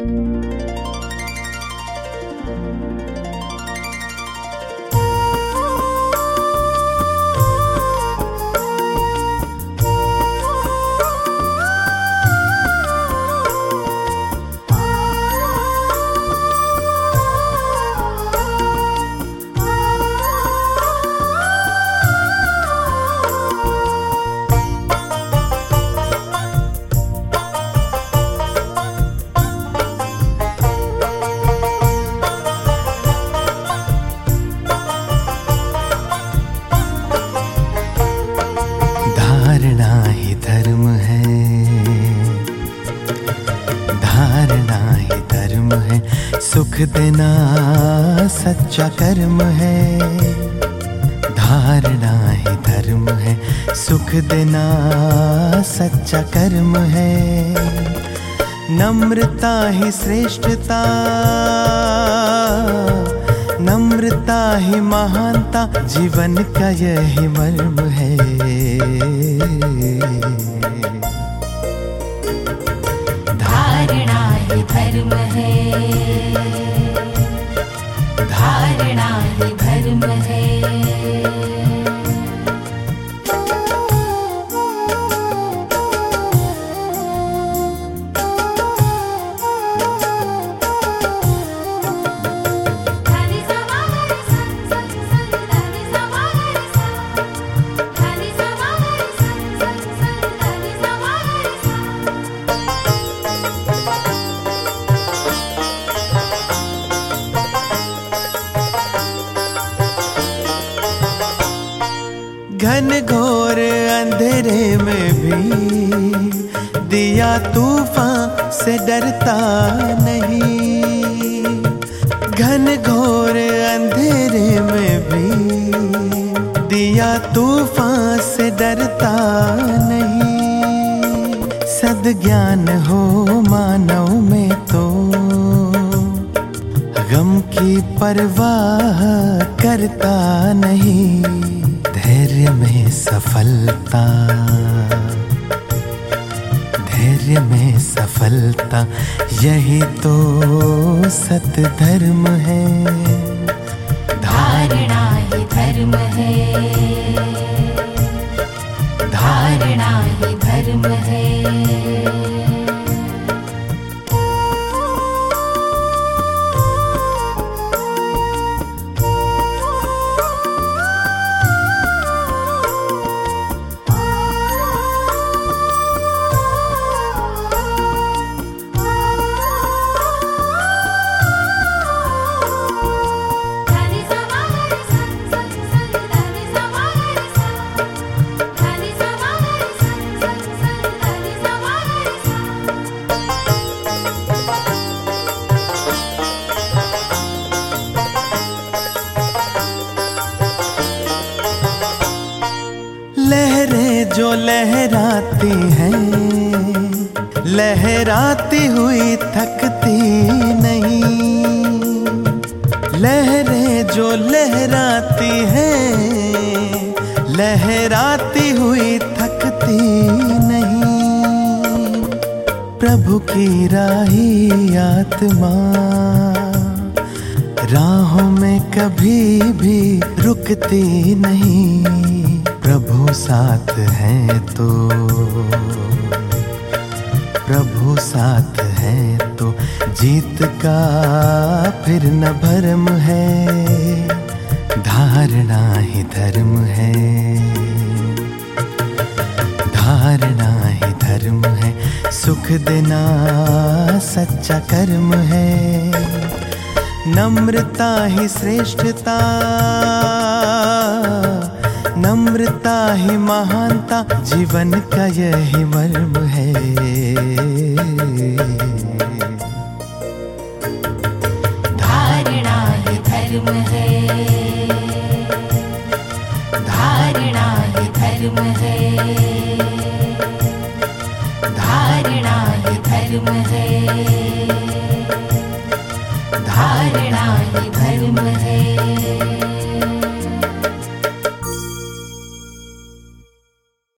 सुख देना सच्चा कर्म है, धारणा ही धर्म है। सुख देना सच्चा कर्म है, नम्रता ही श्रेष्ठता, नम्रता ही महानता, जीवन का यही मर्म है। धारणा ही धर्म है, धारणा ही धर्म है। घन घोर अंधेरे में भी दिया तूफान से डरता नहीं। घन घोर अंधेरे में भी दिया तूफान से डरता नहीं। सद्ज्ञान हो मानव में तो गम की परवाह करता नहीं। धैर्य में सफलता, धैर्य में सफलता, यही तो सत धर्म है। धारणा ही धर्म है, धारणा ही धर्म है। लहरें जो लहराती हैं, लहराती हुई थकती नहीं। लहरें जो लहराती हैं, लहराती हुई थकती नहीं। प्रभु की राही आत्मा राहों में कभी भी रुकती नहीं। प्रभु साथ है तो, प्रभु साथ है तो जीत का फिर न भरम है। धारणा ही धर्म है, धारणा ही धर्म है। सुख देना सच्चा कर्म है, नम्रता ही श्रेष्ठता, नम्रता ही महानता, जीवन का यही मर्म है।